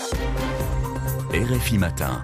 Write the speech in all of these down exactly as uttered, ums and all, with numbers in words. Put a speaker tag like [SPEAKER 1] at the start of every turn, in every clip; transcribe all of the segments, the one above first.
[SPEAKER 1] R F I Matin.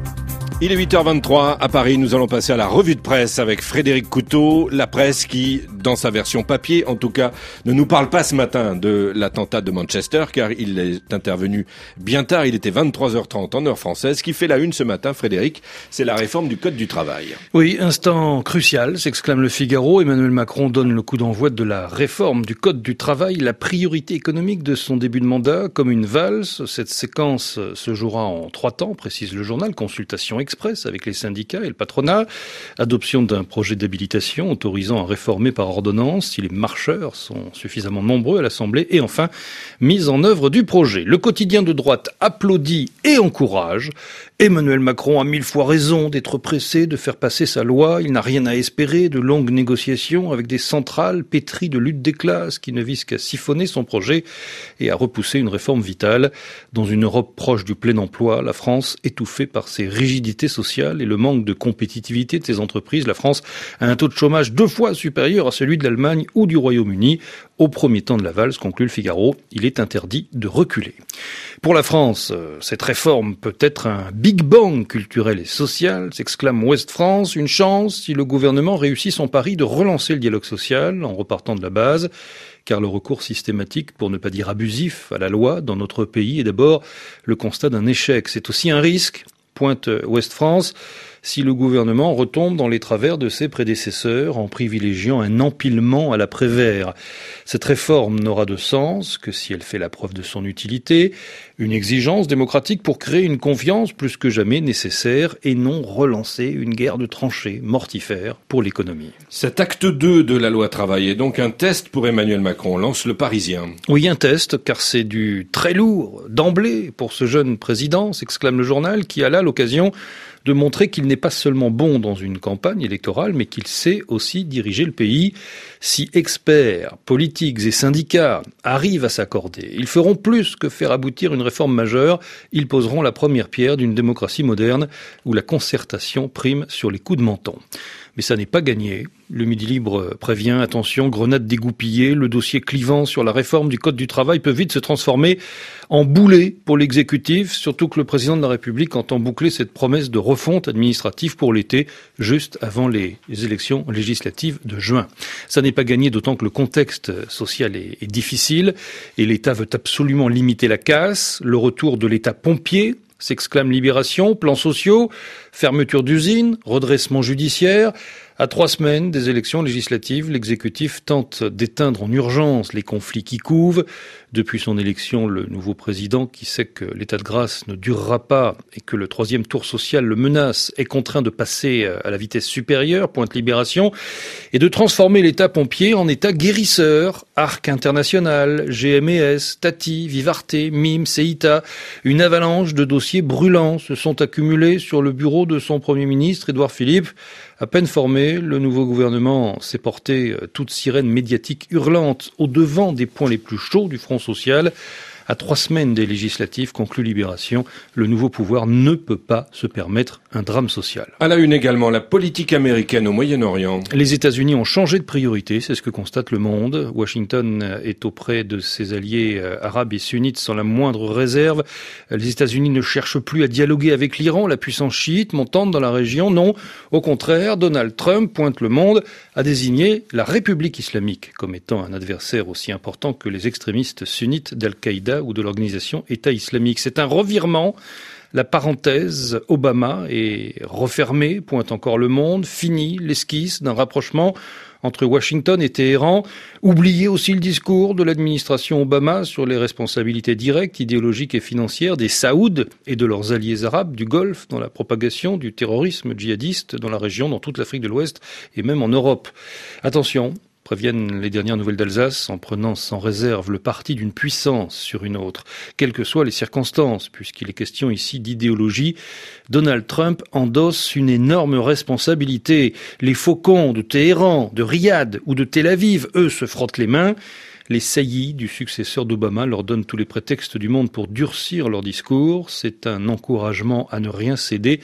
[SPEAKER 2] Il est huit heures vingt-trois à Paris, nous allons passer à la revue de presse avec Frédéric Couteau. La presse qui, dans sa version papier, en tout cas, ne nous parle pas ce matin de l'attentat de Manchester, car il est intervenu bien tard, il était vingt-trois heures trente en heure française. Ce qui fait la une ce matin, Frédéric, c'est la réforme du Code du travail.
[SPEAKER 3] Oui, instant crucial, s'exclame le Figaro. Emmanuel Macron donne le coup d'envoi de la réforme du Code du travail, la priorité économique de son début de mandat, comme une valse. Cette séquence se jouera en trois temps, précise le journal. Consultation express avec les syndicats et le patronat, adoption d'un projet d'habilitation autorisant à réformer par ordonnance si les marcheurs sont suffisamment nombreux à l'Assemblée, et enfin, mise en œuvre du projet. Le quotidien de droite applaudit et encourage. Emmanuel Macron a mille fois raison d'être pressé de faire passer sa loi. Il n'a rien à espérer de longues négociations avec des centrales pétries de lutte des classes qui ne visent qu'à siphonner son projet et à repousser une réforme vitale. Dans une Europe proche du plein emploi, la France, étouffée par ses rigidités sociales et le manque de compétitivité de ses entreprises, la France a un taux de chômage deux fois supérieur à celui de l'Allemagne ou du Royaume-Uni. Au premier temps de la valse, conclut le Figaro, il est interdit de reculer. Pour la France, cette réforme peut être un Big Bang culturel et social, s'exclame Ouest France, une chance si le gouvernement réussit son pari de relancer le dialogue social en repartant de la base, car le recours systématique, pour ne pas dire abusif, à la loi dans notre pays est d'abord le constat d'un échec. C'est aussi un risque, pointe Ouest France, si le gouvernement retombe dans les travers de ses prédécesseurs en privilégiant un empilement à la Prévert. Cette réforme n'aura de sens que si elle fait la preuve de son utilité, une exigence démocratique pour créer une confiance plus que jamais nécessaire et non relancer une guerre de tranchées mortifère pour l'économie.
[SPEAKER 2] Cet acte deux de la loi travail est donc un test pour Emmanuel Macron, lance le Parisien.
[SPEAKER 3] Oui, un test, car c'est du très lourd d'emblée pour ce jeune président, s'exclame le journal, qui a là l'occasion de montrer qu'il n'est pas seulement bon dans une campagne électorale, mais qu'il sait aussi diriger le pays. Si experts, politiques et syndicats arrivent à s'accorder, ils feront plus que faire aboutir une réforme majeure, ils poseront la première pierre d'une démocratie moderne où la concertation prime sur les coups de menton. Mais ça n'est pas gagné. Le Midi Libre prévient, attention, grenade dégoupillée, le dossier clivant sur la réforme du Code du travail peut vite se transformer en boulet pour l'exécutif, surtout que le président de la République entend boucler cette promesse de refonte administrative pour l'été, juste avant les élections législatives de juin. Ça n'est pas gagné, d'autant que le contexte social est, est difficile et l'État veut absolument limiter la casse, le retour de l'État pompier, s'exclame Libération, plans sociaux, fermeture d'usines, redressement judiciaire. À trois semaines des élections législatives, l'exécutif tente d'éteindre en urgence les conflits qui couvent. Depuis son élection, le nouveau président, qui sait que l'état de grâce ne durera pas et que le troisième tour social le menace, est contraint de passer à la vitesse supérieure, pointe Libération, et de transformer l'état pompier en état guérisseur. Arc International, G M E S, Tati, Vivarté, Mime, Ceita. Une avalanche de dossiers brûlants se sont accumulés sur le bureau de son Premier ministre, Édouard Philippe. À peine formé, le nouveau gouvernement s'est porté toute sirène médiatique hurlante au devant des points les plus chauds du front social. À trois semaines des législatives, conclut Libération, le nouveau pouvoir ne peut pas se permettre un drame social.
[SPEAKER 2] À la une également, la politique américaine au Moyen-Orient.
[SPEAKER 3] Les États-Unis ont changé de priorité, c'est ce que constate Le Monde. Washington est auprès de ses alliés arabes et sunnites sans la moindre réserve. Les États-Unis ne cherchent plus à dialoguer avec l'Iran, la puissance chiite montante dans la région. Non, au contraire, Donald Trump, pointe Le Monde, a désigné la République islamique comme étant un adversaire aussi important que les extrémistes sunnites d'Al-Qaïda ou de l'organisation État islamique. C'est un revirement. La parenthèse Obama est refermée, pointe encore Le Monde. Fini l'esquisse d'un rapprochement entre Washington et Téhéran. Oubliez aussi le discours de l'administration Obama sur les responsabilités directes, idéologiques et financières des Saouds et de leurs alliés arabes du Golfe dans la propagation du terrorisme djihadiste dans la région, dans toute l'Afrique de l'Ouest et même en Europe. Attention, préviennent les dernières nouvelles d'Alsace en prenant sans réserve le parti d'une puissance sur une autre. Quelles que soient les circonstances, puisqu'il est question ici d'idéologie, Donald Trump endosse une énorme responsabilité. Les faucons de Téhéran, de Riyad ou de Tel Aviv, eux, se frottent les mains. Les saillies du successeur d'Obama leur donnent tous les prétextes du monde pour durcir leur discours. C'est un encouragement à ne rien céder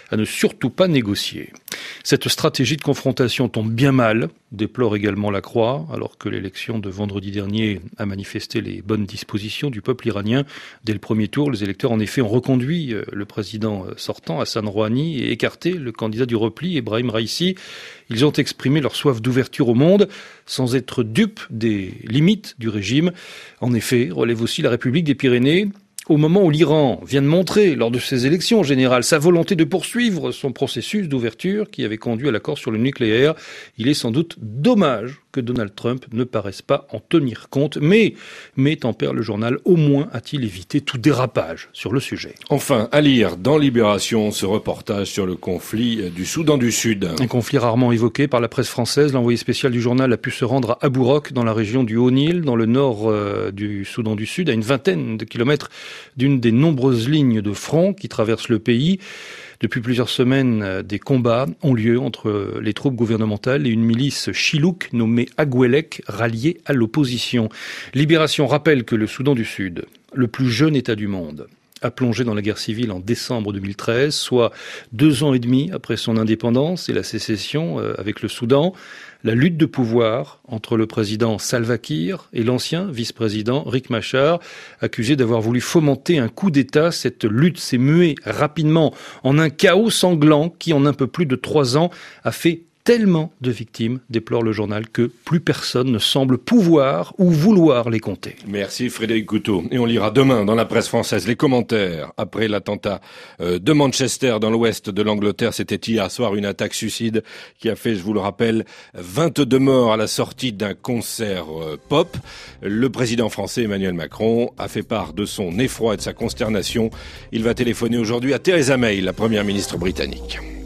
[SPEAKER 3] à ne surtout pas négocier. Cette stratégie de confrontation tombe bien mal, déplore également la Croix, alors que l'élection de vendredi dernier a manifesté les bonnes dispositions du peuple iranien. Dès le premier tour, les électeurs en effet ont reconduit le président sortant, Hassan Rouhani, et écarté le candidat du repli, Ebrahim Raïssi. Ils ont exprimé leur soif d'ouverture au monde, sans être dupes des limites du régime. En effet, relève aussi la République des Pyrénées, au moment où l'Iran vient de montrer, lors de ses élections générales, sa volonté de poursuivre son processus d'ouverture qui avait conduit à l'accord sur le nucléaire. Il est sans doute dommage que Donald Trump ne paraisse pas en tenir compte, mais, mais tempère le journal, au moins a-t-il évité tout dérapage sur le sujet.
[SPEAKER 2] Enfin, à lire dans Libération ce reportage sur le conflit du Soudan du Sud.
[SPEAKER 3] Un conflit rarement évoqué par la presse française. L'envoyé spécial du journal a pu se rendre à Abu Rock, dans la région du Haut-Nil, dans le nord euh, du Soudan du Sud, à une vingtaine de kilomètres d'une des nombreuses lignes de front qui traversent le pays. Depuis plusieurs semaines, des combats ont lieu entre les troupes gouvernementales et une milice chilouk nommée Agwelek, ralliée à l'opposition. Libération rappelle que le Soudan du Sud, le plus jeune État du monde, a plongé dans la guerre civile en décembre deux mille treize, soit deux ans et demi après son indépendance et la sécession avec le Soudan. La lutte de pouvoir entre le président Salva Kiir et l'ancien vice-président Riek Machar, accusé d'avoir voulu fomenter un coup d'État. Cette lutte s'est muée rapidement en un chaos sanglant qui, en un peu plus de trois ans, a fait tellement de victimes, déplore le journal, que plus personne ne semble pouvoir ou vouloir les compter.
[SPEAKER 2] Merci Frédéric Couteau. Et on lira demain dans la presse française les commentaires après l'attentat de Manchester dans l'ouest de l'Angleterre. C'était hier soir une attaque suicide qui a fait, je vous le rappelle, vingt-deux morts à la sortie d'un concert pop. Le président français Emmanuel Macron a fait part de son effroi et de sa consternation. Il va téléphoner aujourd'hui à Theresa May, la première ministre britannique.